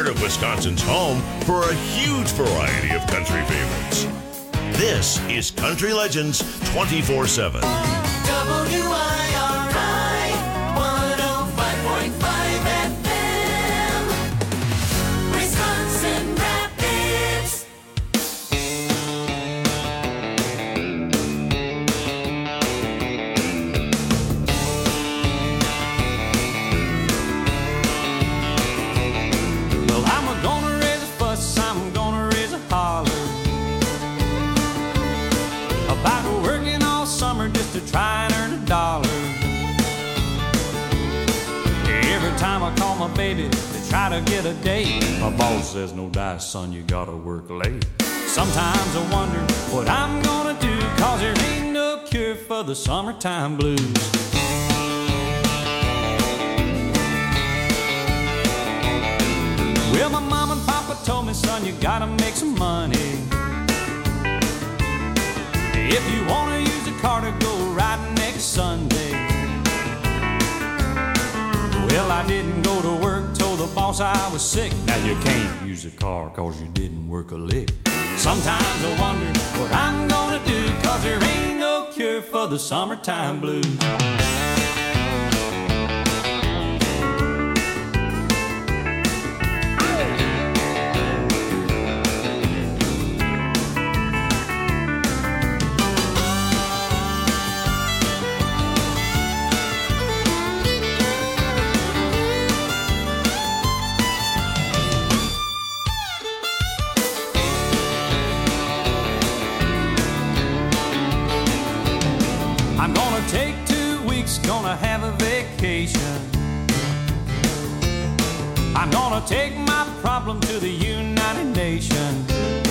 heart of Wisconsin's home for a huge variety of country favorites. This is Country Legends 24/7. WIRI 105.5 FM, Wisconsin Rapids. Well, I'm gonna raise a fuss, I'm gonna raise a holler about working all summer just to try and earn a dollar. Every time I call my baby to try to get a date, my boss says, no dice, son, you gotta work late. Sometimes I wonder what I'm gonna do, cause there ain't no cure for the summertime blues. Well, my mom and papa told me, son, you gotta make some money. If you wanna use a car to go riding next Sunday. Well, I didn't go to work, told the boss I was sick. Now you can't use a car cause you didn't work a lick. Sometimes I wonder what I'm gonna do, cause there ain't no cure for the summertime blues. I'm gonna take 2 weeks, gonna have a vacation. I'm gonna take my problem to the United Nations.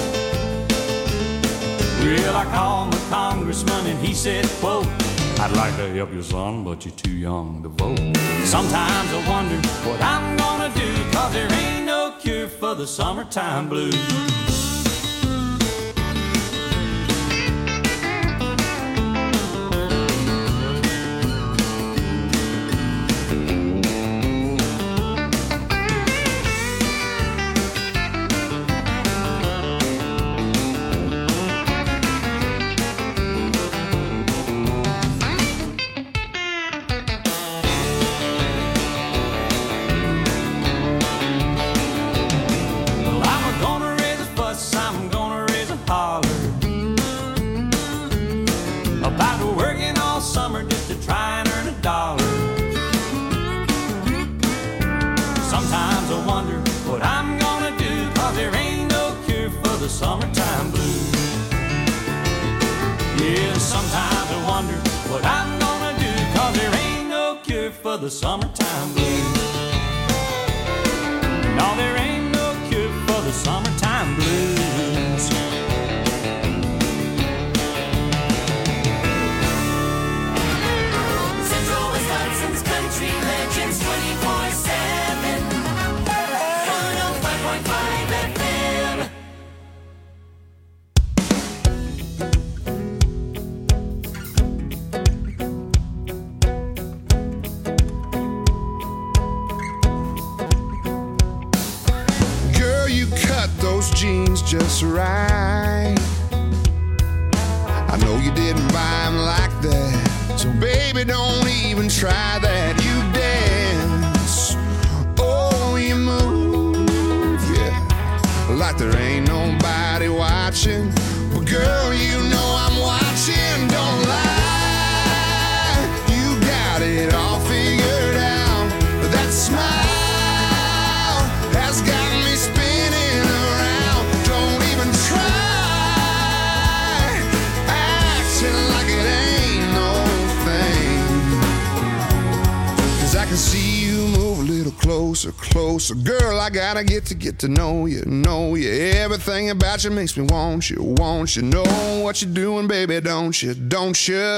Well, I called my congressman and he said, quote, I'd like to help you, son, but you're too young to vote. Sometimes I wonder what I'm gonna do, cause there ain't no cure for the summertime blues. Summertime blues. Yeah, sometimes I wonder what I'm gonna do, cause there ain't no cure for the summertime blues. No, there ain't no cure for the summertime blues. Central Wisconsin's Country Legends 24/7, 105.5 FM. Those jeans just right. I know you didn't buy them like that, so baby, don't even try that. You dance, oh, you move, yeah, like there ain't nobody watching. But girl, you know I'm watching, don't lie. You got it all figured out. That smile has got me spinning around. Don't even try acting like it ain't no thing, 'cause I can see you move a little closer, closer. Girl, I gotta get to know you, know you. Everything about you makes me want you, want you. Know what you're doing, baby, don't you, don't you?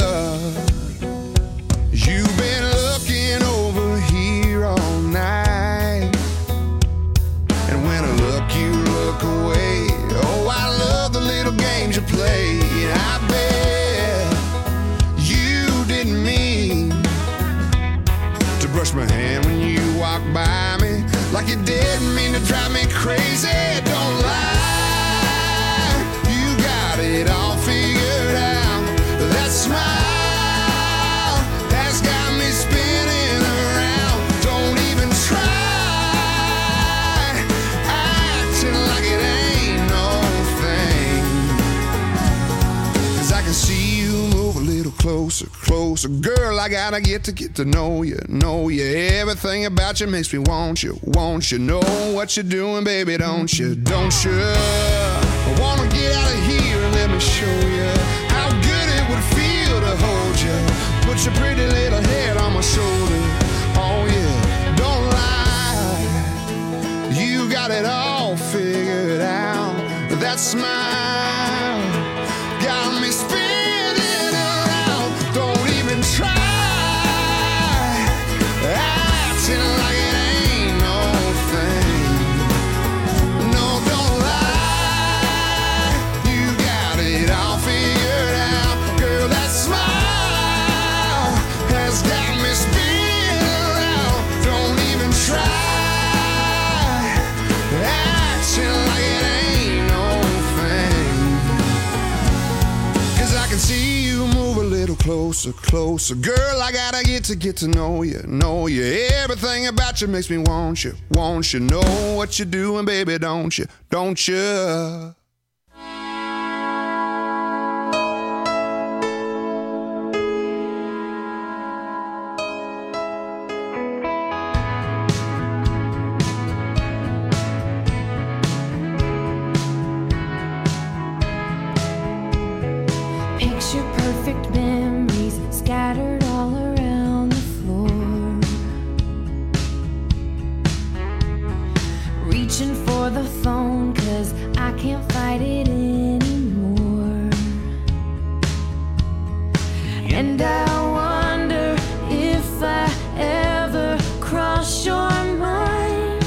You've been looking over here all night, and when I look, you look away. Oh, I love the little games you play. I bet you didn't mean to brush my hand when you walked by me, like you didn't mean to drive me crazy. Don't lie, you got it all figured out. That smile has got me spinning around. Don't even try acting like it ain't no thing. 'Cause I can see you move a little closer, closer. Girl, I gotta get to know you, know you. Everything about you makes me want you, want you. Know what you're doing, baby, don't you, don't you? I wanna get out of here and let me show you how good it would feel to hold you. Put your pretty little head on my shoulder. Oh yeah, don't lie, you got it all figured out. That smile got me spinning around. Don't even try acting like it ain't no thing. No, don't lie, you got it all figured out. Girl, that smile has got me spinning around. Don't even try acting like it ain't no thing. 'Cause I can see you move a little closer, closer. Girl, I gotta get to know you, know you. Everything about you makes me want you, want you. Know what you're doing, baby, don't you, don't you? Picture perfect memories scattered all around the floor. Reaching for the phone 'cause I can't fight it anymore. And I wonder if I ever cross your mind.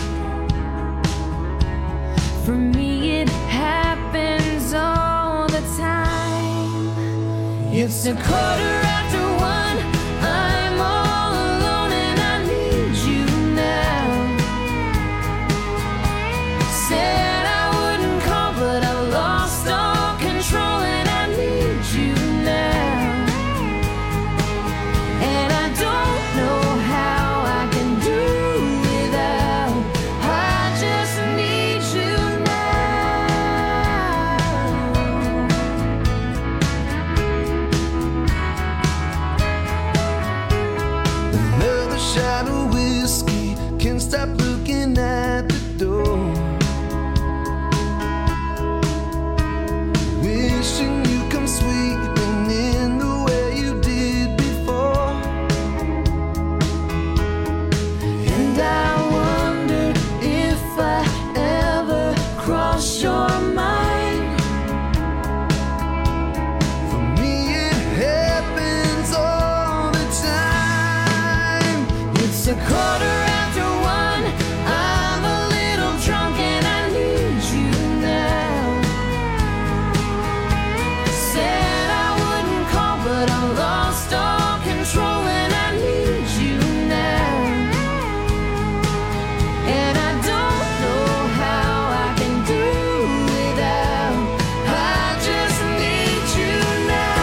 For me it happens all the time. It's a quarter after one, I'm all alone and I need you now. Said I wouldn't call but I lost all control and I need you now. And I don't know how I can do without. I just need you now. Another shot of whiskey, can't stop looking at the door. Wishing you come sweeping in the way you did before. And I wonder if I ever cross your mind. For me it happens all the time. It's a quarter after one, I'm a little drunk and I need you now. Said I wouldn't call but I lost all control and I need you now. And I don't know how I can do without. I just need you now.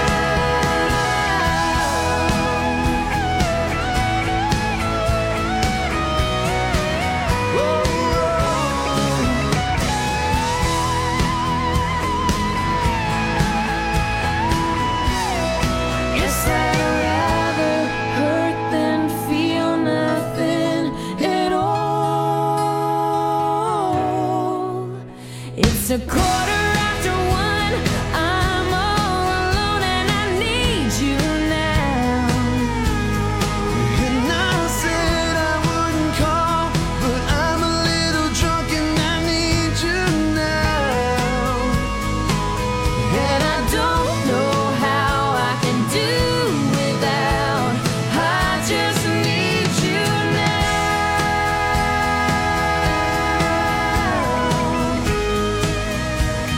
Guess I'd rather hurt than feel nothing at all. It's a quarter after one, I'm all alone and I need you now. And I said I wouldn't call, but I'm a little drunk and I need you now. And I don't know how I can do without. I just need you now.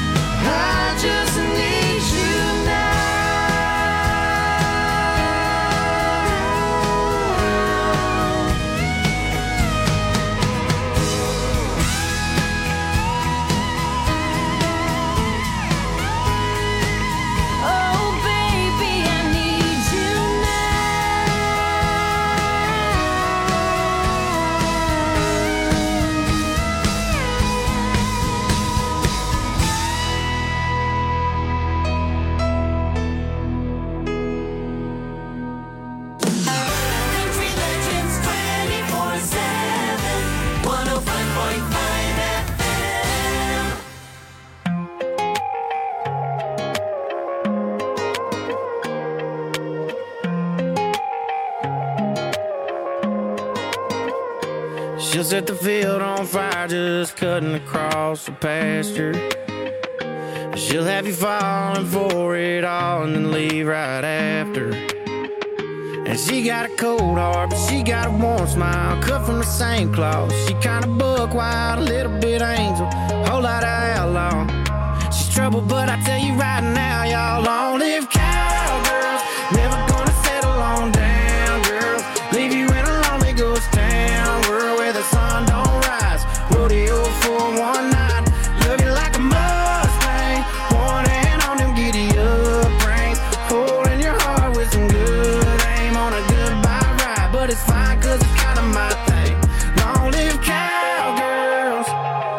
set the field on fire, just cutting across the pasture. She'll have you falling for it all and then leave right after. And she got a cold heart, but she got a warm smile, cut from the same cloth. She kinda buck wild, a little bit angel, whole lot of outlaw. She's trouble, but I tell you right now, y'all, long live cowgirls. Never gonna settle on down, girls. Leave you in a lonely ghost town, world where the sun don't rise. Rodeo for one night, love you like a Mustang. One hand on them giddy up reins, holding your heart with some good aim on a goodbye ride. But it's fine, cause it's kinda my thing. Long live cowgirls.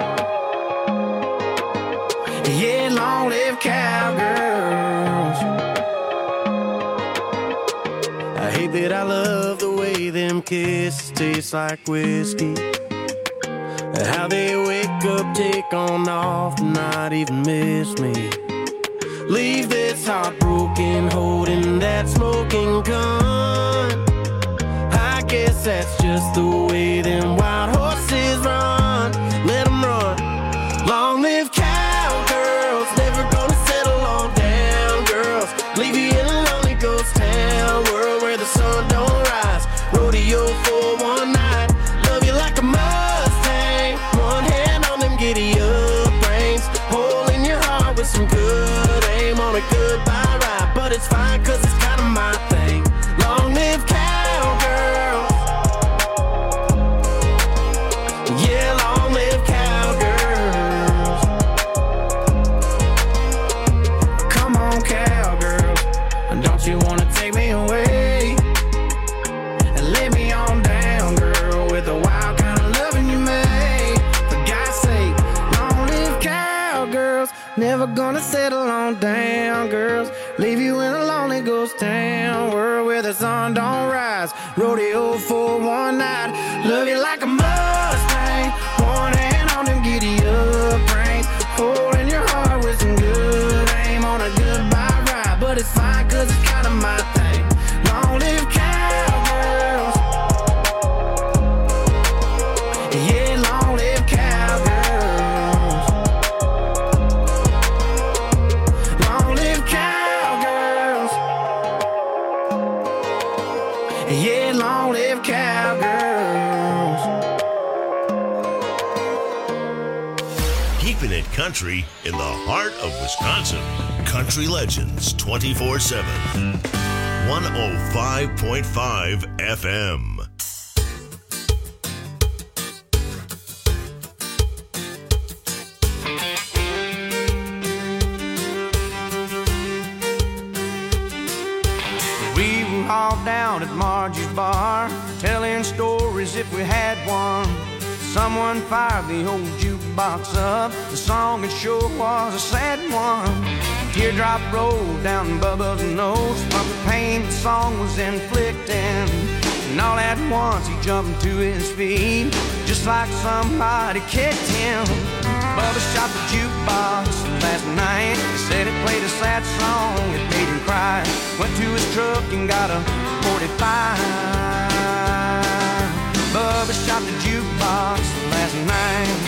Yeah, long live cowgirls. I hate that I love the way them kisses taste like whiskey. How they wake up, take on off, not even miss me. Leave this heartbroken, holding that smoking gun. I guess that's just the way them wild horses run. Let them run. Long live cowgirls, never gonna settle on down, girls. Leave you in a lonely ghost town, world where the sun don't rise. Rodeo for one night, love you like a Mustang. One hand on them giddy up reins, holding your heart with some good aim on a goodbye ride. But it's fine, cause it's kinda my thing. Long live cowgirls. Yeah, long live cowgirls. Come on, cowgirls, don't you wanna take me away and lay me on down, girl, with the wild kind of loving you made. For God's sake, long live cowgirls. Never gonna settle on down, girls. Leave you in a lonely ghost town, world where the sun don't rise. Rodeo for one night, love you like a Mustang. One hand on them giddy up reins, holding your heart with some good aim on a goodbye ride. But it's fine, cause it's kinda my thing. Long live cowgirls. Yeah, long live cowgirls. Long live cowgirls. Yeah, long live cowgirls. Keeping it country in the heart of Wisconsin. Country Legends 24/7. 105.5 FM. We were all down at Margie's bar, telling stories if we had one. Someone fired the old jukebox up. The song it sure was a sad one. A teardrop rolled down Bubba's nose from the pain the song was inflicting. And all at once he jumped to his feet, just like somebody kicked him. Bubba shot the jukebox last night. He said it played a sad song, it made him cry. Went to his truck and got a 45. Bubba shot the jukebox last night.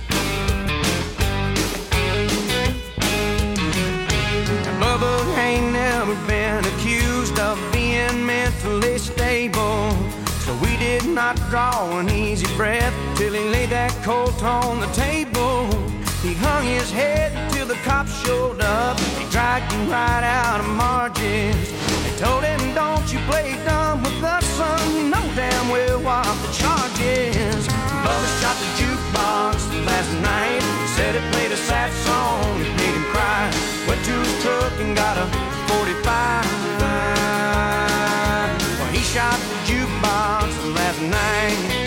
Bubba ain't never been accused of being mentally stable, so we did not draw an easy breath till he laid that colt on the table. He hung his head till the cops showed up. They dragged him right out of Margie's. They told him, don't you play dumb with us, son. You know damn well what the charge is. Bubba shot the jukebox last night. Said it played a sad song, it made him cry. Went to his truck and got a 45. Well, he shot the jukebox last night.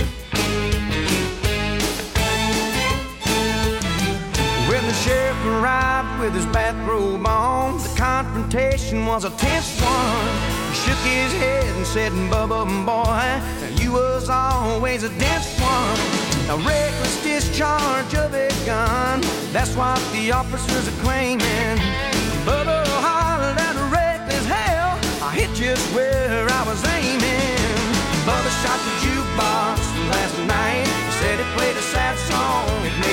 When the sheriff arrived with his bathrobe on, the confrontation was a tense one. He shook his head and said, Bubba, boy, you was always a dense one. A reckless discharge of a gun, that's what the officers are claiming. Bubba hollered at a reckless hell, I hit just where I was aiming. Bubba shot the jukebox last night. Said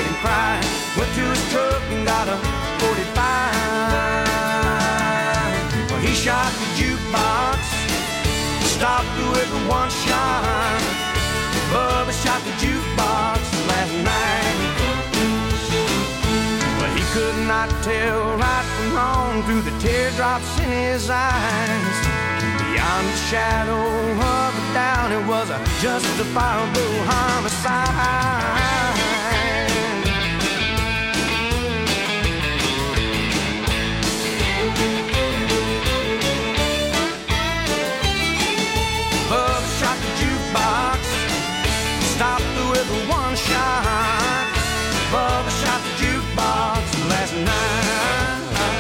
made him cry. Went to his truck and got a 45. Well, he shot the jukebox, stopped whoever one shot. Bubba shot the jukebox last night. But he could not tell right from wrong through the teardrops in his eyes. Beyond the shadow of a doubt, it was a justifiable homicide. Bubba shot the jukebox, stopped with one shot. Bubba shot the jukebox last night.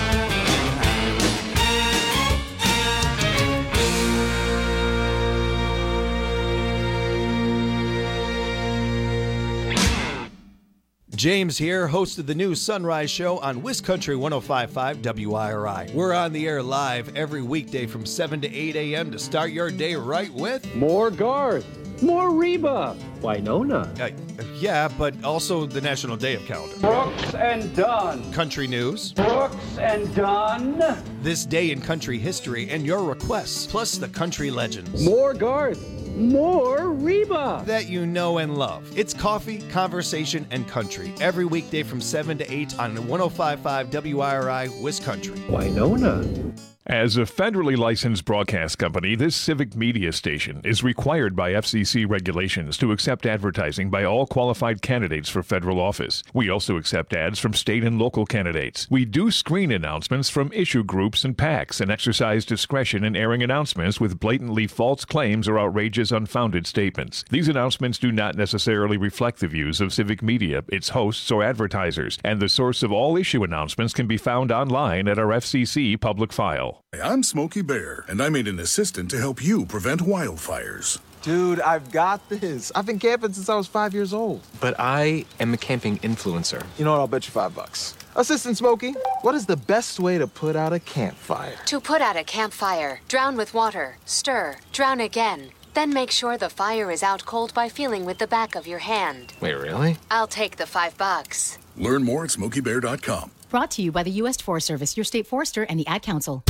James here, host of the new Sunrise Show on WisCountry 105.5 WIRI. We're on the air live every weekday from 7 to 8 a.m. to start your day right with... More Garth, more Reba, Winona. Yeah, but also the National Day of Calendar. Brooks and Dunn. Country news. Brooks and Dunn. This day in country history and your requests, plus the country legends. More Garth. More Reba that you know and love. It's coffee, conversation, and country every weekday from 7 to 8 on 105.5 WIRI WisCountry. Winona. As a federally licensed broadcast company, this civic media station is required by FCC regulations to accept advertising by all qualified candidates for federal office. We also accept ads from state and local candidates. We do screen announcements from issue groups and PACs and exercise discretion in airing announcements with blatantly false claims or outrageous, unfounded statements. These announcements do not necessarily reflect the views of civic media, its hosts, or advertisers, and the source of all issue announcements can be found online at our FCC public file. I'm Smokey Bear, and I made an assistant to help you prevent wildfires. Dude, I've got this. I've been camping since I was 5 years old. But I am a camping influencer. You know what? I'll bet you $5. Assistant Smokey, what is the best way to put out a campfire? To put out a campfire, drown with water, stir, drown again. Then make sure the fire is out cold by feeling with the back of your hand. Wait, really? I'll take the $5. Learn more at SmokeyBear.com. Brought to you by the U.S. Forest Service, your state forester, and the Ad Council.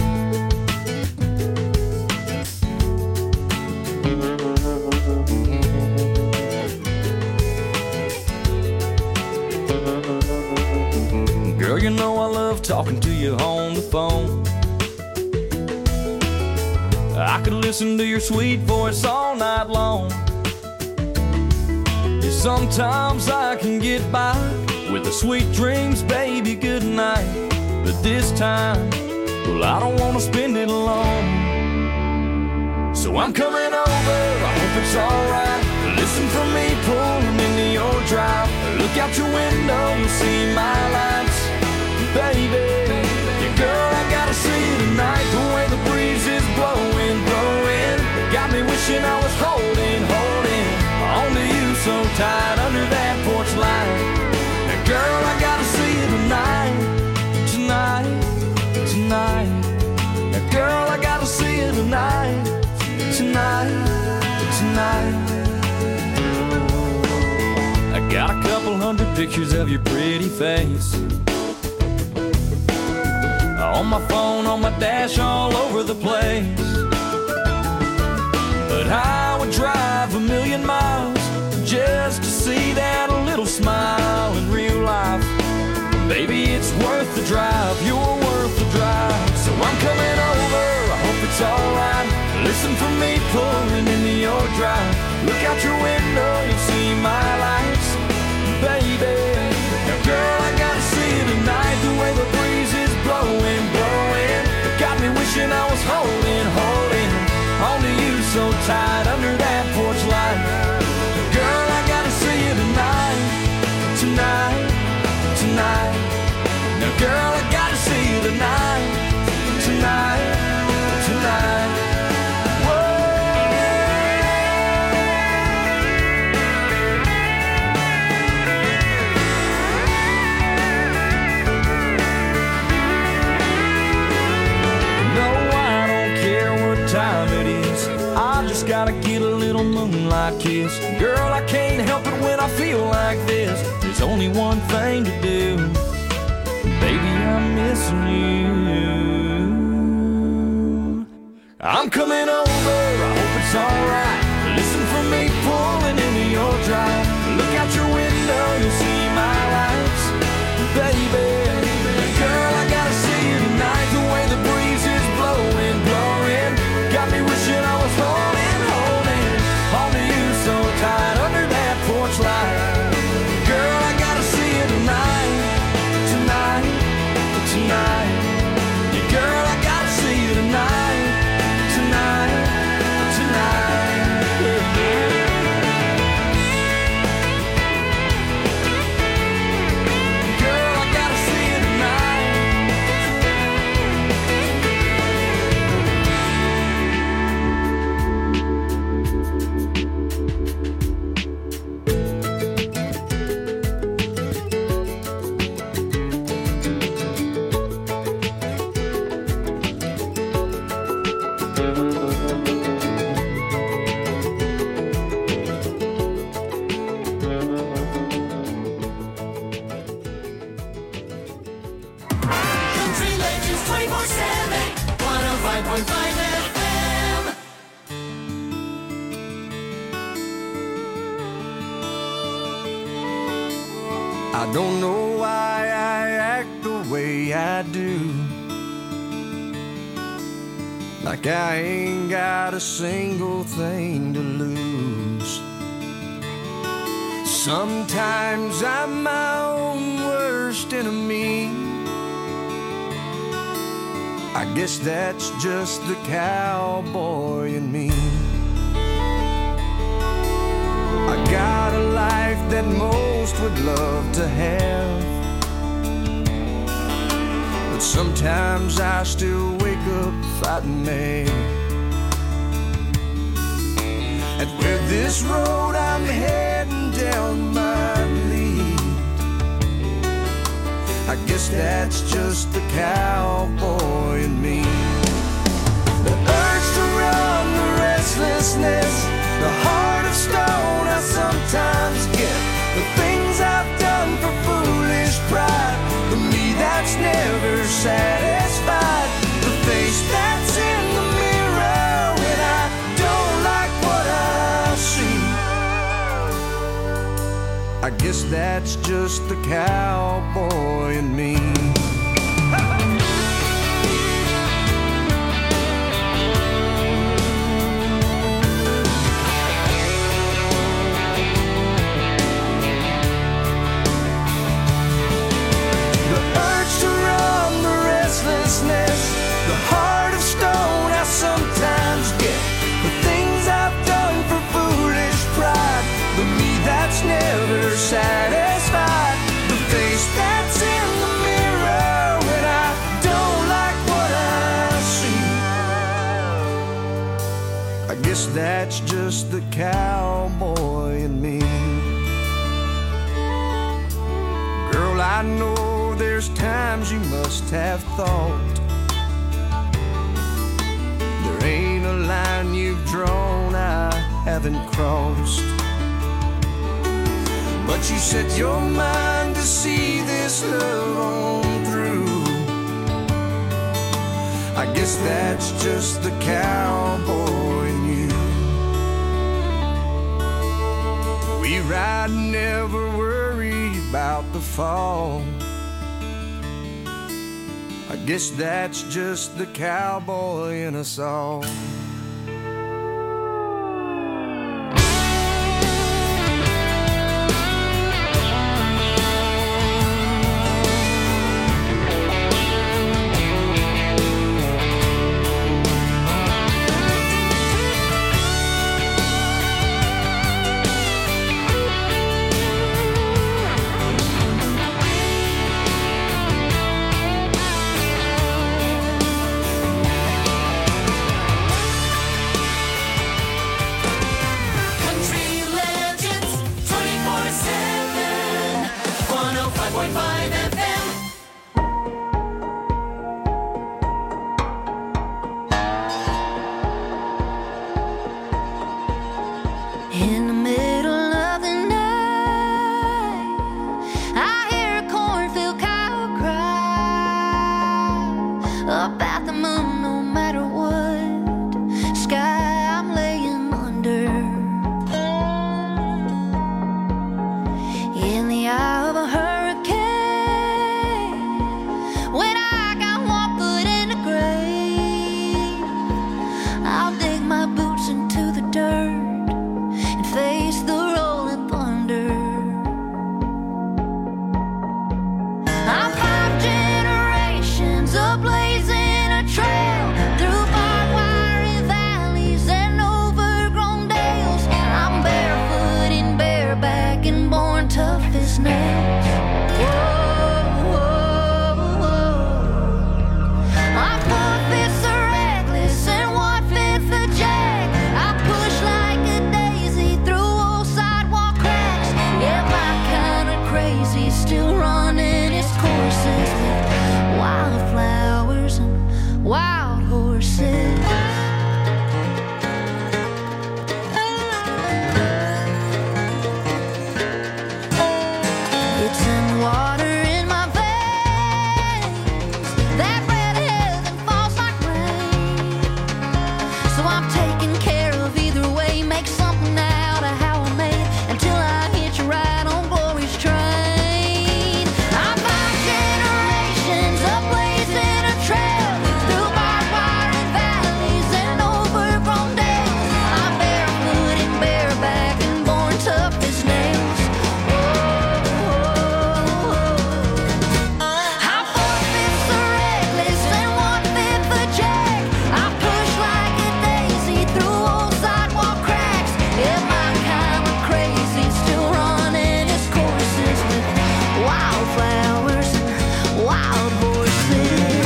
Girl, you know I love talking to you on the phone. I could listen to your sweet voice all night long. Yeah, sometimes I can get by with the sweet dreams, baby, good night. But this time, well, I don't want to spend it alone. So I'm coming over, I hope it's alright. Listen for me pulling into your drive. Look out your window, you'll see my lights. Baby, yeah, girl, I gotta see you tonight. The way the breeze is blowing, blowing, got me wishing I was holding on to you so tight under that porch light. Now, girl, I gotta see you tonight, tonight. Now, girl, I gotta see you tonight, tonight. I got a couple hundred pictures of your pretty face on my phone, on my dash, all over the place. But I would drive 1,000,000 miles just to see that little smile in real life. Baby, it's worth the drive, you're worth the drive. So I'm coming over, I hope it's alright. Listen for me pulling into your drive. Look out your window, you'll see my lights. Baby, now girl, I gotta see you tonight. The way the breeze is blowing, blowing, got me wishing I was holding on to you so tight under that porch light. Girl, I gotta see you tonight, tonight. Now girl, I gotta see you tonight, tonight. Gotta get a little moonlight kiss. Girl, I can't help it when I feel like this. There's only one coming over, I hope it's alright. Listen for me pulling into your drive. Look out your window, you'll see my lights. Baby, girl, I gotta see you tonight. The way the breeze is blowing, blowing, got me wishing I was holding onto you so tight under that porch light. Girl, I gotta see you tonight, tonight, tonight. Yeah, girl, I gotta see you tonight, tonight, tonight. Yeah, yeah. Girl, I gotta see you tonight. Country Legends 24/7, 105.5 FM. I don't know why I act the way I do. Like I ain't got a single thing to lose. Sometimes I'm my own worst enemy. I guess that's just the cowboy in me. I got a life that most would love to have, but sometimes I still wake up fighting mad. And where this road I'm heading down might lead, I guess that's just the cowboy in me. The urge to run, the restlessness, the heart of stone I sometimes get. The things I've done for foolish pride, the me that's never satisfied. The face that's in the mirror when I don't like what I see. I guess that's just the cowboy in me. The heart of stone I sometimes get. The things I've done for foolish pride, the me that's never satisfied. The face that's in the mirror when I don't like what I see. I guess that's just the cowboy in me. Girl, I know there's times you must have thought there ain't a line you've drawn I haven't crossed. But you set your mind to see this love on through. I guess that's just the cowboy in you. We ride, never worry about the fall. I guess that's just the cowboy in us all. In the middle of the night, I hear a cornfield cow cry up at the moon no matter what. his nails. Whoa, whoa, whoa. I put fifths are reckless and one fifth a jack. I push like a daisy through old sidewalk cracks. Yeah, my kind of crazy, still running his courses with wildflowers and wild horses. It's in water in my veins. That red heaven falls like rain. So I'm taking care of either way. Make something out of how I made until I hit you right on glory's train. I'm five generations ablaze in a trail through barbed wire and valleys and overgrown dales. I'm barefoot and bareback and born tough as nails. I'm four-fifths a reckless and one-fifth a jack. I push like a daisy through old sidewalk cracks. Yeah, my kind of crazy, still running his courses with wildflowers and wild horses.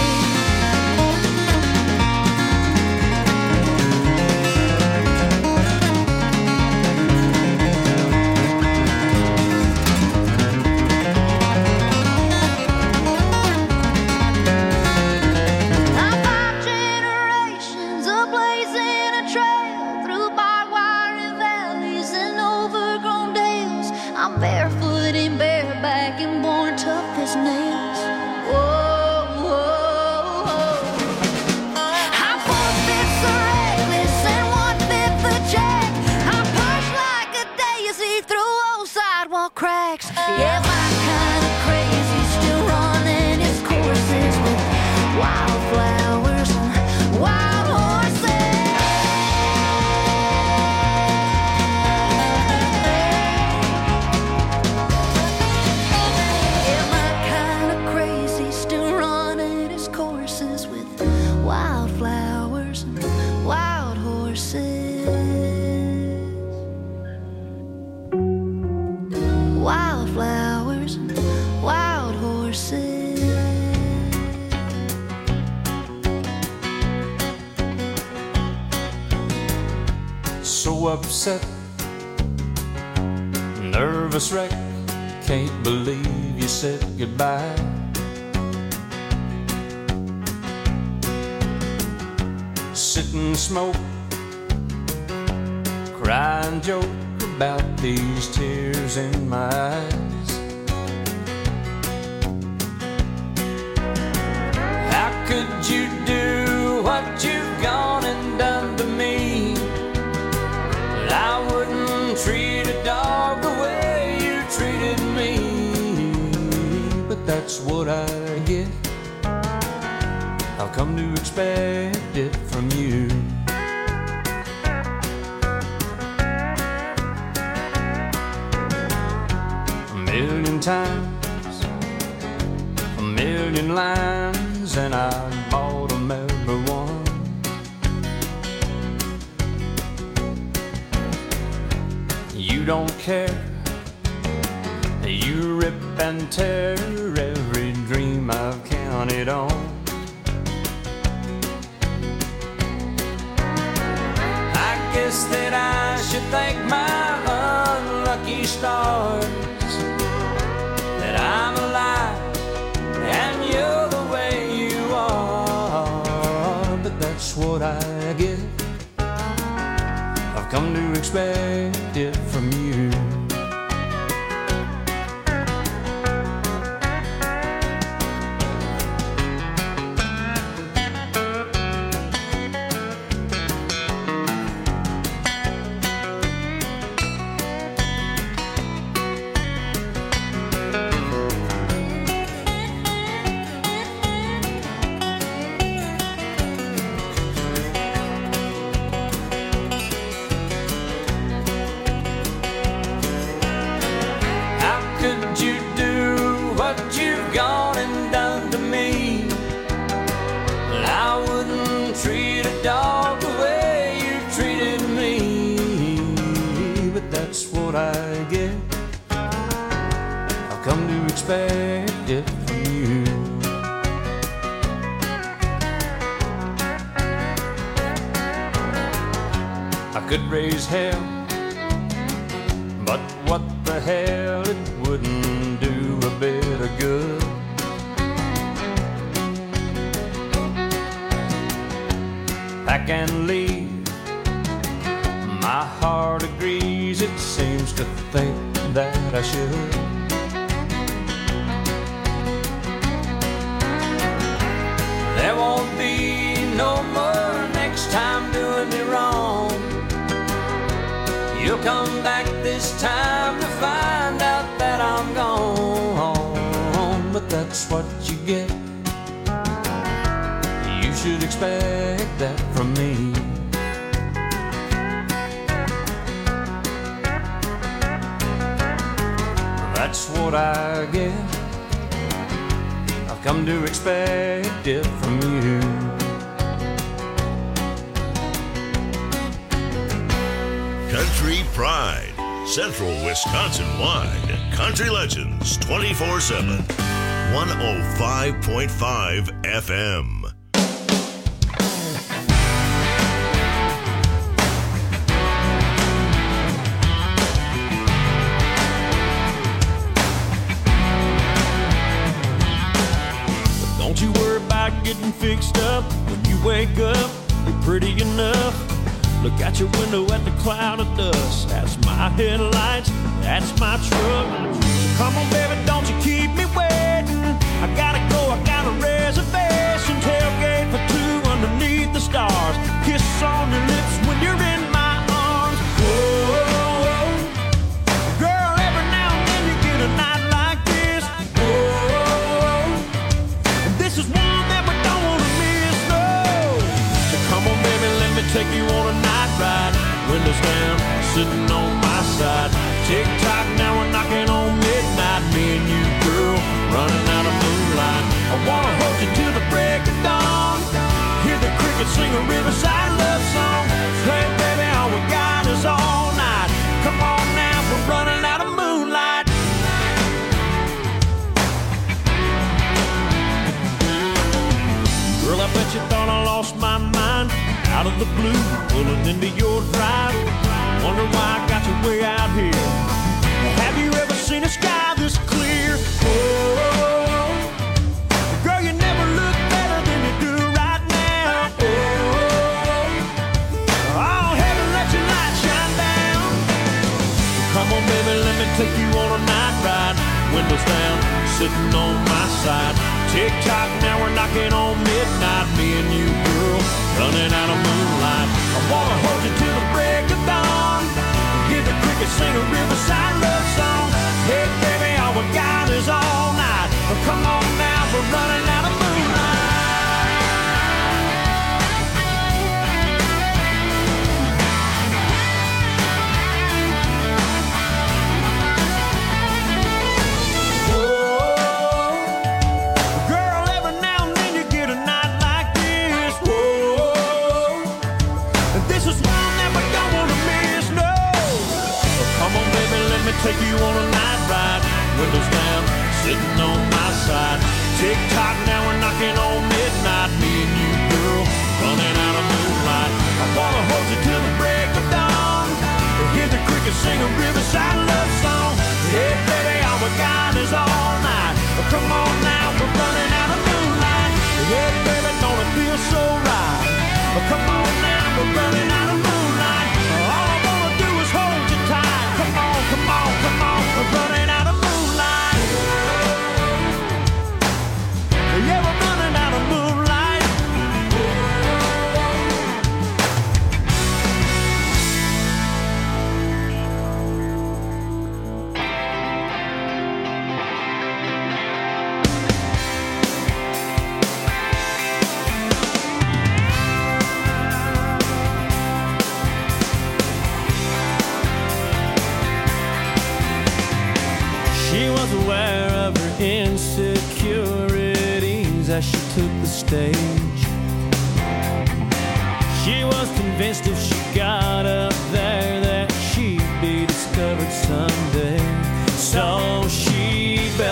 I'm five generations ablaze in a trail through barbed wire and valleys and overgrown dales. I'm barefoot and bareback and born tough as nails. Whoa, whoa, whoa. I'm four-fifths a reckless and one-fifth a jack. I push like a daisy through old sidewalk cracks. Yeah, my kind of crazy, still running his courses with wildflowers and wild horses. Yeah, my kind of crazy, still running his courses with wildflowers and wild horses. Wildflowers and wild horses. So upset, nervous wreck, can't believe you said goodbye. Sit and smoke, cry and joke about these tears in my eyes. How could you do what you've gone and done to me? I wouldn't treat a dog the way you treated me. But that's what I get. I've come to expect it from you. A million times, a million lines, and I bought 'em every one. You don't care, you rip and tear every dream I've counted on. I guess that I should thank my unlucky stars that I'm alive and you're the way you are. But that's what I get. I've come to expect it from you. come to expect it from you. I could raise hell, but what the hell, it wouldn't do a bit of good. Pack and leave, my heart agrees, it seems to think that I should. There won't be no more next time doing me wrong. You'll come back this time to find out that I'm gone. But that's what you get. You should expect that from me. That's what I get. I've come to expect it from you. Country Pride, Central Wisconsin-wide. Country Legends 24/7. 105.5 FM. Don't you worry about getting fixed up. When you wake up, you're pretty enough. Look out your window at the cloud of dust. That's my headlights, that's my truck. So come on, baby, don't you keep me waiting. I gotta go, I got a reservation. Tailgate for two underneath the stars. Kiss on your lips when you're in my arms. Whoa, girl, every now and then you get a night like this. Whoa, and this is one that we don't wanna miss, no. So come on, baby, let me take you on a night ride. Windows down, sitting on my side. Tick-tock, now we're knocking on midnight. Me and you, girl, running out of moonlight. I wanna hold you till the break of dawn. Hear the crickets sing a riverside love song. Hey, baby, all we got is all night. Come on now, we're running out of moonlight. Girl, I bet you thought I lost my mind. Out of the blue, pulling into your drive. Wonder why I got you way out here. Have you ever seen a sky this clear? Oh, girl, you never look better than you do right now. Oh, heaven, let your light shine down. Come on, baby, let me take you on a night ride. Windows down, sitting on my side. Tick-tock, now we're knocking on midnight. Me and you, girl, running out of moonlight. I wanna hold you till the break of dawn. Hear the crickets sing a riverside love song. Hey, baby, all we got is all night. Come on now, we're running out of moonlight. Take you on a night ride, windows down, sitting on my side. Tick-tock, now we're knocking on midnight. Me and you, girl, running out of moonlight. I wanna hold you till the break of dawn. Hear the crickets sing a riverside love song. Hey, baby, all we got is all night. Come on now, we're running out of moonlight. Hey, baby, don't it feel so right? Come on now, we're running out of moonlight. All I wanna do is hold you tight. Come on, come on, come on, we're running out of moonlight. Yeah, we're running out of moonlight. She was aware of her insecurities as she took the stage. She was convinced if she got up there that she'd be discovered someday. So she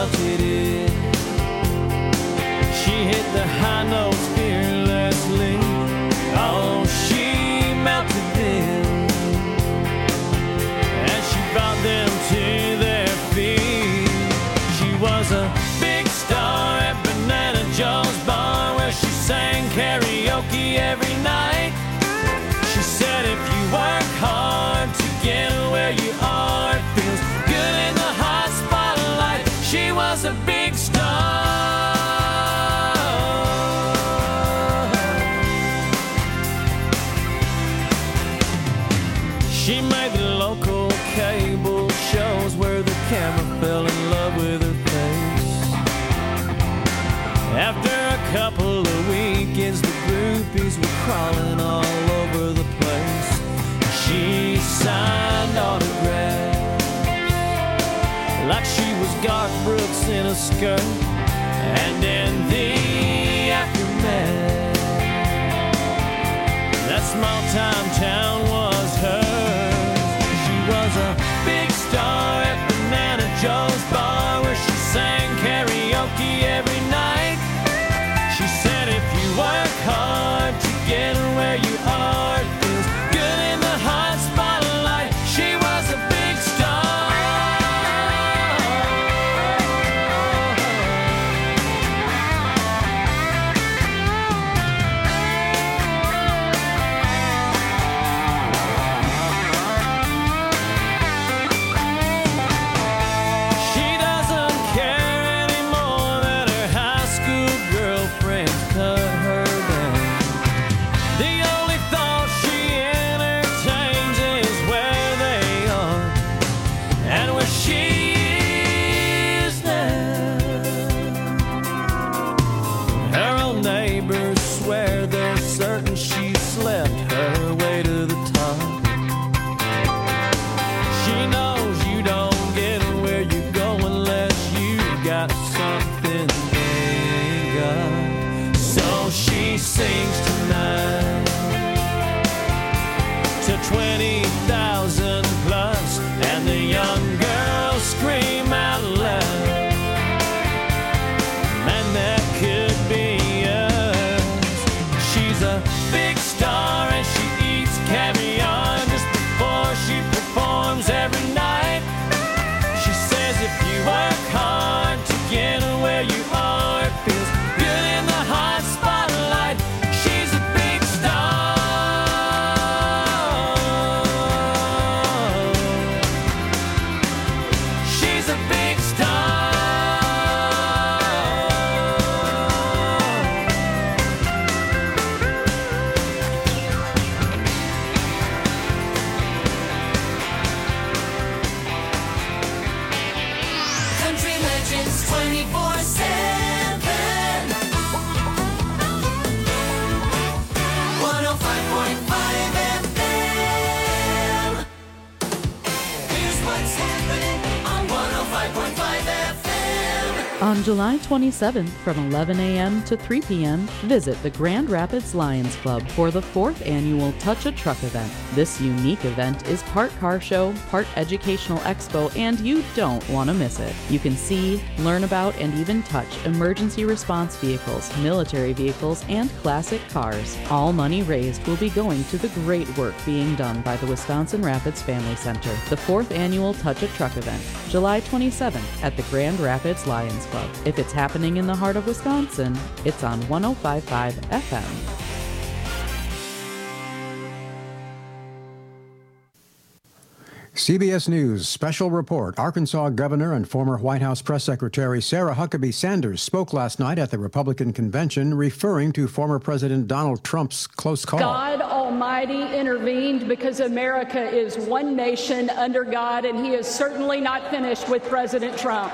was a big star at Banana Joe's bar where she sang karaoke every night. She said if you work hard to get where you are, it feels good in the hot spotlight. She was a big star. She made the local cable shows where the camera fell in love with her face. After a couple of weekends, the groupies were crawling all over the place. She signed autographs like she was Garth Brooks in a skirt. And in the aftermath, that small-time town was hers. She was a big star at Banana Joe's bar where she sang karaoke every night. She said if you work hard to get where you are, it feels good in the hot spotlight. She was a big star. She doesn't care anymore that her high school girlfriends cut her down. The only thought she entertains is where they are and where she is now. Her own neighbors swear they're certain she slept her way to the top. She knows you don't get where you go unless you got something they got. So she sings tonight to 20,000 plus, and the young girls scream out loud, and that could be us. She's a big star and she eats caviar just before she performs every night. She says if you work hard to get where you are, it feels good in the hot spotlight. She's a big star. She's a big star. Country Legends 24/7. 105.5 FM. Here's what's happening on 105.5 FM. On July 27th from 11 a.m. to 3 p.m., visit the Grand Rapids Lions Club for the 4th annual Touch a Truck event. This unique event is part car show, part educational expo, and you don't want to miss it. You can see, learn about, and even touch emergency response vehicles, military vehicles, and classic cars. All money raised will be going to the great work being done by the Wisconsin Rapids Family Center. The 4th annual Touch a Truck event, July 27th at the Grand Rapids Lions Club. If it's happening in the heart of Wisconsin, it's on 105.5 FM. CBS News special report. Arkansas Governor and former White House Press Secretary Sarah Huckabee Sanders spoke last night at the Republican convention, referring to former President Donald Trump's close call. God Almighty intervened because America is one nation under God, and he is certainly not finished with President Trump.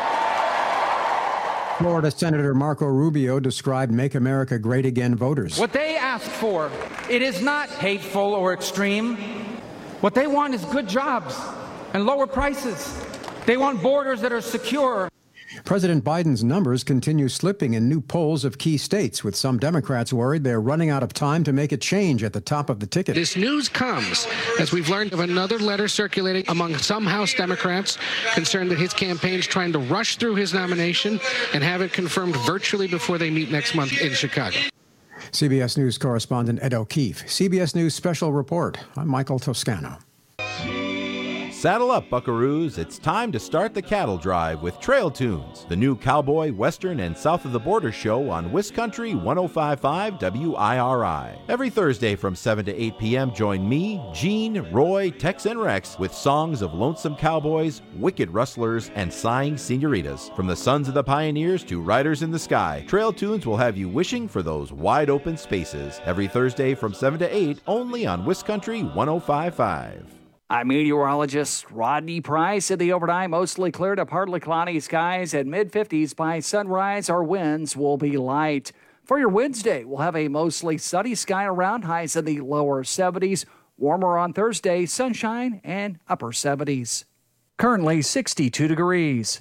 Florida Senator Marco Rubio described Make America Great Again voters. What they ask for, it is not hateful or extreme. What they want is good jobs and lower prices. They want borders that are secure. President Biden's numbers continue slipping in new polls of key states, with some Democrats worried they're running out of time to make a change at the top of the ticket. This news comes as we've learned of another letter circulating among some House Democrats concerned that his campaign's trying to rush through his nomination and have it confirmed virtually before they meet next month in Chicago. CBS News correspondent Ed O'Keefe. CBS News special report. I'm Michael Toscano. Saddle up, buckaroos. It's time to start the cattle drive with Trail Tunes, the new cowboy, western, and south of the border show on WisCountry 105.5 WIRI. Every Thursday from 7 to 8 p.m., join me, Gene, Roy, Tex, and Rex with songs of lonesome cowboys, wicked rustlers, and sighing senoritas. From the sons of the pioneers to riders in the sky, Trail Tunes will have you wishing for those wide open spaces. Every Thursday from 7 to 8, only on WisCountry 105.5. I'm meteorologist Rodney Price. In the overnight, mostly clear to partly cloudy skies and mid-50s by sunrise. Our winds will be light. For your Wednesday, we'll have a mostly sunny sky around, highs in the lower 70s. Warmer on Thursday, sunshine and upper 70s. Currently 62 degrees.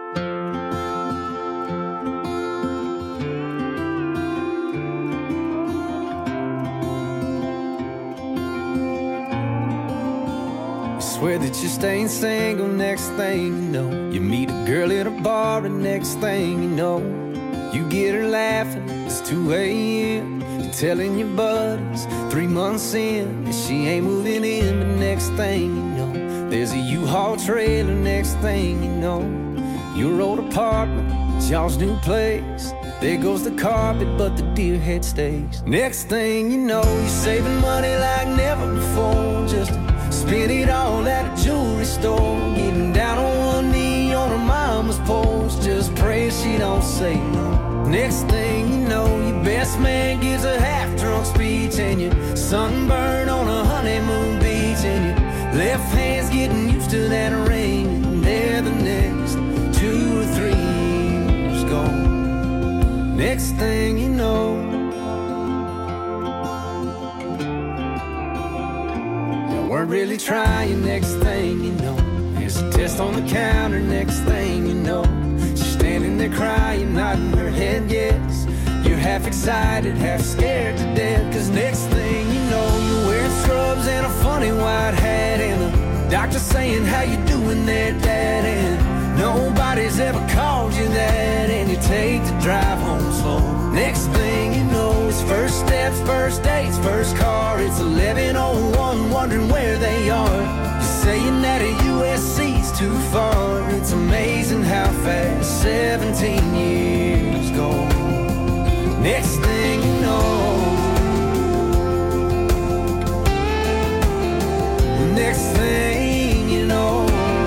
Swear that you're staying single, next thing you know, you meet a girl at a bar, and next thing you know, you get her laughing, it's 2 a.m. You're telling your buddies 3 months in that she ain't moving in, but next thing you know, there's a U-Haul trailer, next thing you know, your old apartment, it's y'all's new place. There goes the carpet, but the deer head stays. Next thing you know, you're saving money like never before, just spend it all at a jewelry store, getting down on one knee on her mama's porch, just pray she don't say no. Next thing you know, your best man gives a half-drunk speech, and you're sunburned on a honeymoon beach, and your left hand's getting used to that ring, and there the next 2 or 3 years gone. Next thing you know, weren't really trying, next thing you know, there's a test on the counter, next thing you know, she's standing there crying, nodding her head yes. You're half excited, half scared to death, cause next thing you know, you're wearing scrubs and a funny white hat, and the doctor saying, how you doing there, Dad? And nobody's ever called you that, and you take the drive home slow. Next thing you know, it's first steps, first dates, first car. It's 11:01, wondering where they are. You're saying that a USC's too far. It's amazing how fast 17 years go. Next thing you know, next thing you know,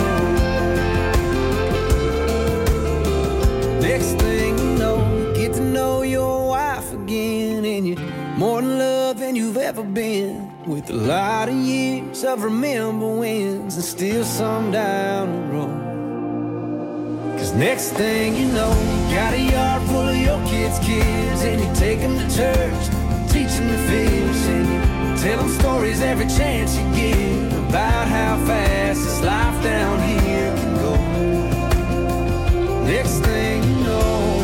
next thing you know, you get to know your wife again, and you're more in love than you've ever been, with a lot of years of remember wins and still some down the road. Cause next thing you know, you got a yard full of your kids' kids, and you take them to church, teach them to fish, and you tell them stories every chance you get about how fast this life down here can go. Next thing you know,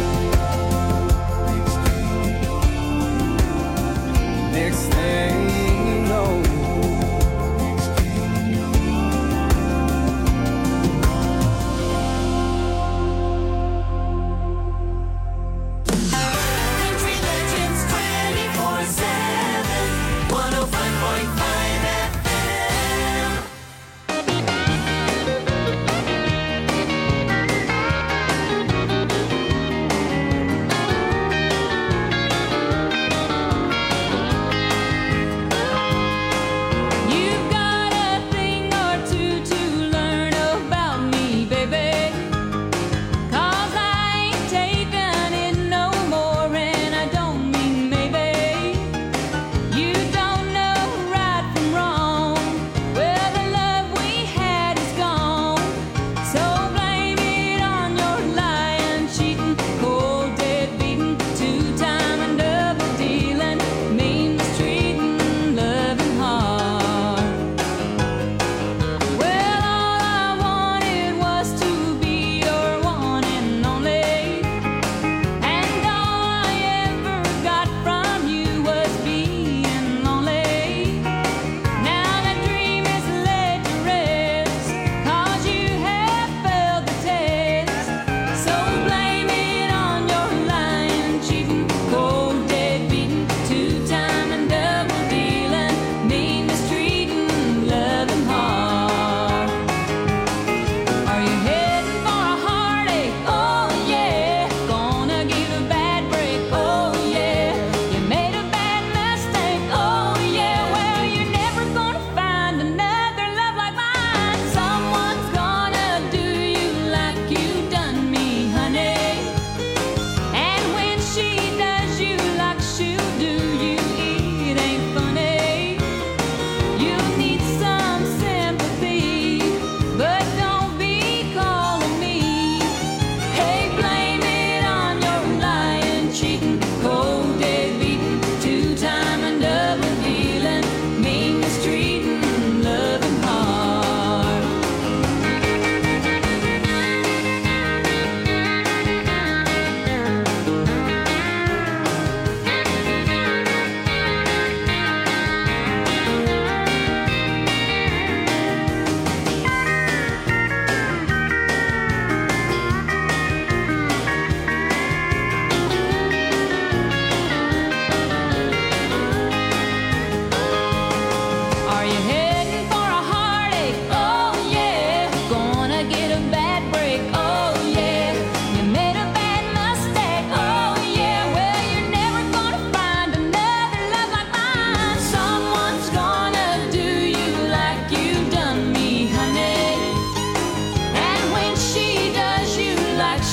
next thing you know, Country Legends 24/7, 105.5 FM.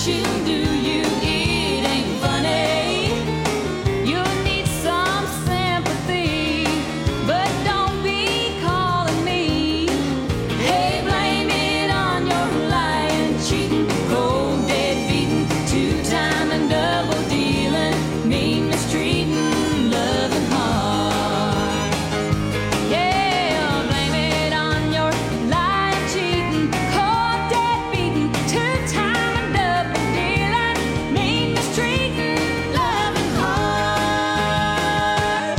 you do you, it ain't funny. You need some sympathy, but don't be calling me. Hey, blame it on your lying, cheating, cold, dead beating, two-time and double dealing, mean, mistreating, loving hard. Yeah, blame it on your lying, cheating, cold, dead beating, two-time and double dealing, mean, mistreating, loving hard.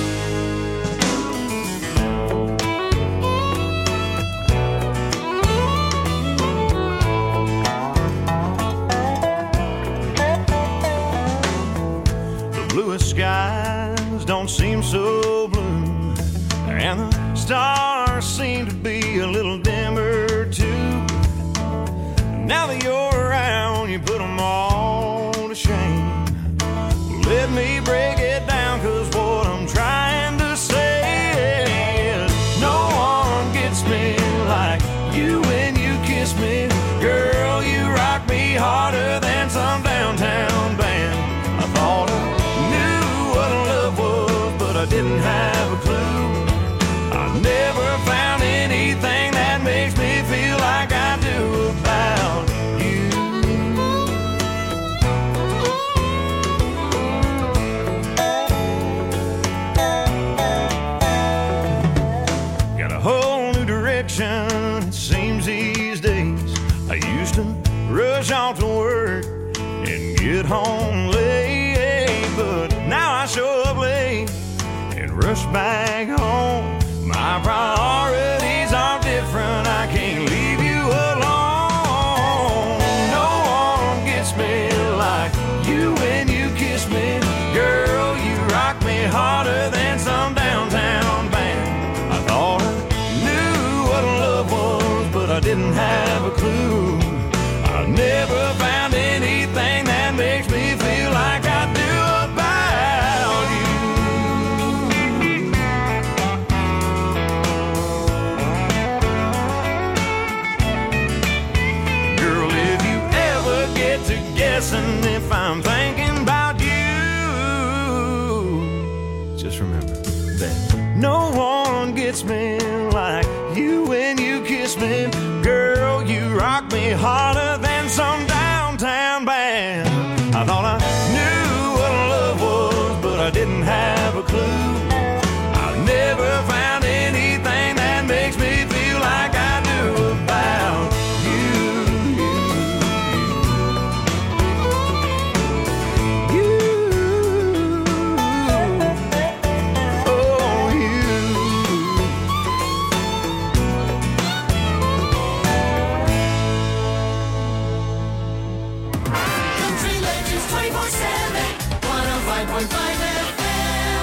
The bluest skies don't seem so blue, and the stars seem to be a little dimmer too. Now that you're around, you put them all to shame. Let me break it down, 'cause what I'm trying to say is no one gets me like you when you kiss me. Girl, you rock me harder than some downtown band. I thought I knew what love was, but I didn't have a clue. I never found anything that makes me feel like I do about you. Got a whole new direction, it seems these days. I used to rush off to work and get home late, but now I show up late and rush back home. My priorities are different, I can't leave you alone. No one gets me like you when you kiss me. Girl, you rock me harder than some downtown band. I thought I knew what love was, but I didn't have a clue. I never found anything that makes me feel like I do about you. Girl, if you ever get to guessing if I'm thinking about you, just remember that no one gets me like you when you kiss me. Girl, you rock me harder than some downtown band. I thought I knew what love was, but I didn't have a clue. I never found anything that makes me feel like I do about you. You. Oh, you. Country Legends 24/7, 105.5 FM.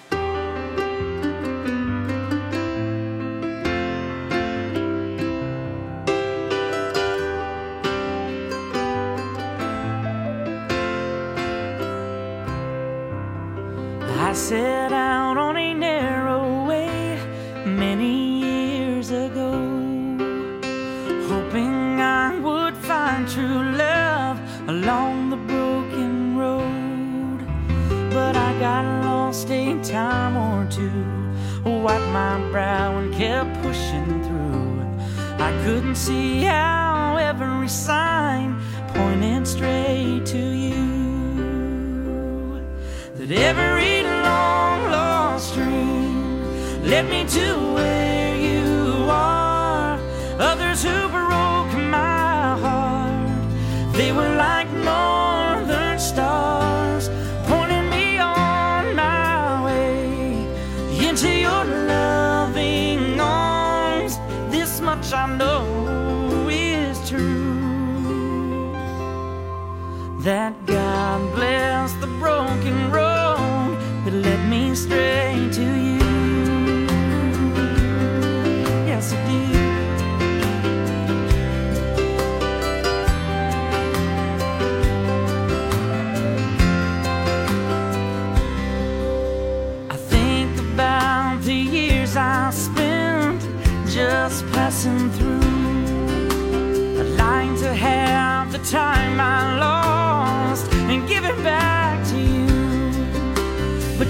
I set out on a narrow way many years ago, hoping I would find true love along the broken road. But I got lost a time or two, wiped my brow and kept pushing through. I couldn't see how every sign pointed straight to you. That every long lost dream led me to where you are. Others who broke my heart, they were like northern stars, pointing me on my way into your loving arms. This much I know is true, that God bless the broken road that led me straight to you. Yes, it did. I think about the years I spent just passing through. I'd like to have the time I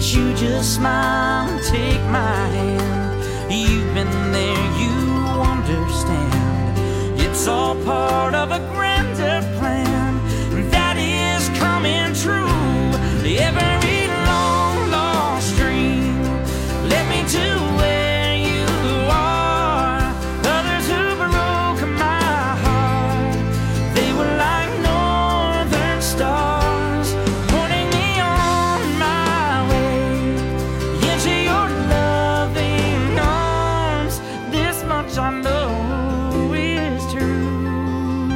you just smile and take my hand. You've been there, you understand. It's all part of a grander plan that is coming true. Every long lost dream led me to where you are. Others who broke my heart, they were like northern stars, pointing me on my way into your loving arms. This much I know is true,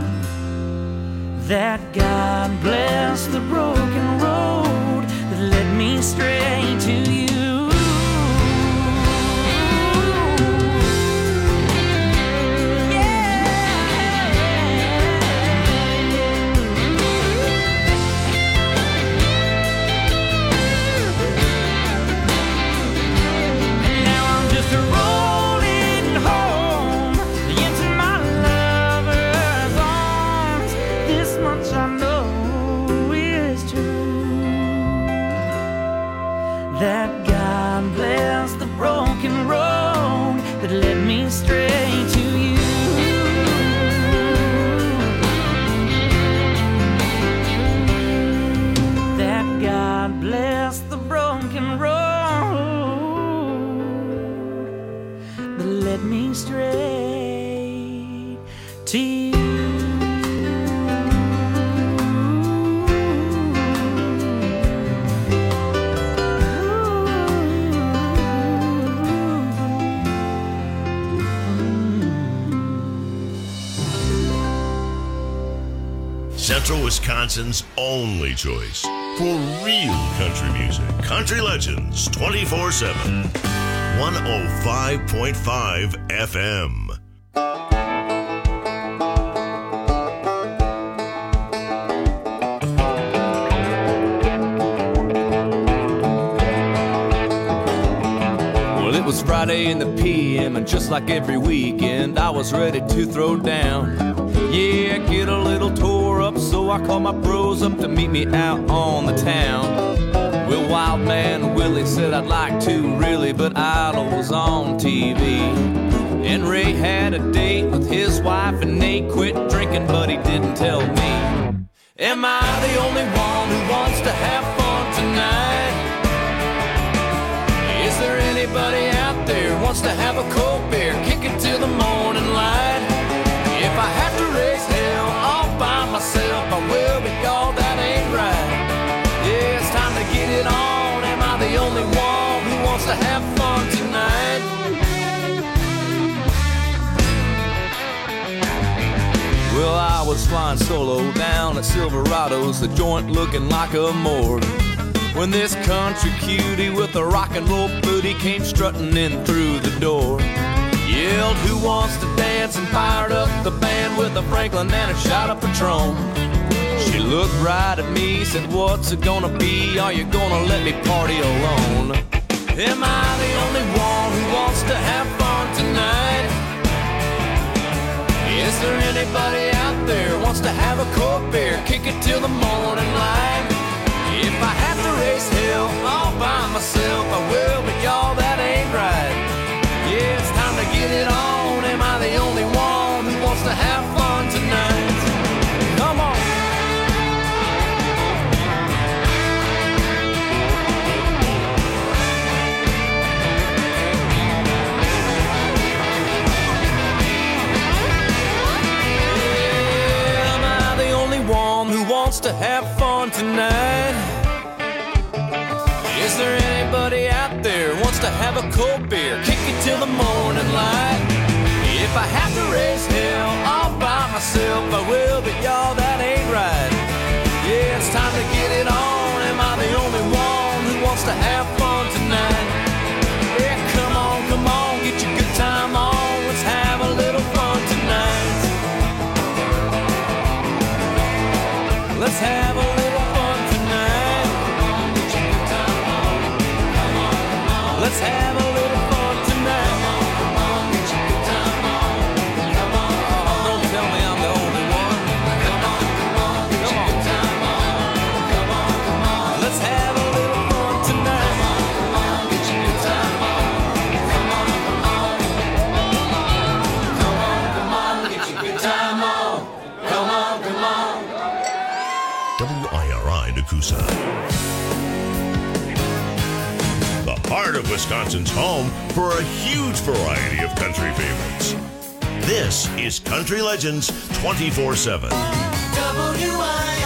that God bless the broken road that led me straight to you. That God bless the broken road that led me straight to you. That God bless the broken road that led me straight to you. Central Wisconsin's only choice for real country music. Country Legends 24/7. 105.5 FM. Well, it was Friday in the PM, and just like every weekend, I was ready to throw down. Yeah, get a little tore up, so I called my bros up to meet me out on the town. Well, Wild Man Willie said I'd like to really, but Idol was on TV. And Ray had a date with his wife, and Nate quit drinking, but he didn't tell me. Am I the only one who wants to have fun tonight? Is there anybody out there who wants to have a cold beer, kick it till the morning light? If I have to raise hell all by myself, I will, but y'all, that ain't right. Yeah, it's time to get it on. Am I the only one who wants to have fun tonight? Well, I was flying solo down at Silverado's, the joint looking like a morgue, when this country cutie with a rock and roll booty came strutting in through the door. Yelled, who wants to dance, and fired up the band with a Franklin and a shot of Patron. She looked right at me, said, what's it gonna be? Are you gonna let me party alone? Am I the only one who wants to have fun tonight? Is there anybody out there who wants to have a cold beer, kick it till the morning light? If I have to raise hell all by myself, I will, but y'all, that ain't right. Yeah, it's time to get it on. Am I the only one who wants to have fun tonight? Come on. Yeah, am I the only one who wants to have fun tonight? Is there anybody out there who wants to have a cold beer, kick it till the morning light? If I have to raise hell all by myself, I will, but y'all, that ain't right. Yeah, it's time to get it on. Am I the only one who wants to have fun tonight? Yeah, come on, get your good time on. Let's have a little fun tonight. Let's have a little fun tonight. Let's have a little fun tonight. Don't tell me I'm the only one. Come on. WIRI Nakusa. The heart of Wisconsin's home for a huge variety of country favorites. This is Country Legends 24/7. WIRI.